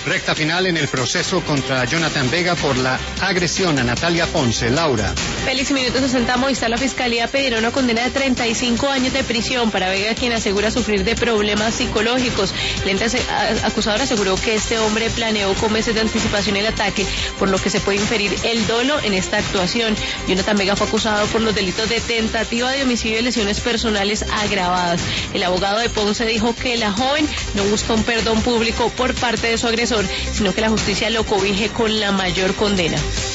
Recta final en el proceso contra Jonathan Vega por la agresión a Natalia Ponce. Laura. Félix, minuto 60, Movistar, la Fiscalía pedirá una condena de 35 años de prisión para Vega, quien asegura sufrir de problemas psicológicos. El ente acusador aseguró que este hombre planeó con meses de anticipación el ataque, por lo que se puede inferir el dolo en esta actuación. Jonathan Vega fue acusado por los delitos de tentativa de homicidio y lesiones personales agravadas. El abogado de Ponce dijo que la joven no busca un perdón público por parte de su agresor, sino que la justicia lo cobije con la mayor condena.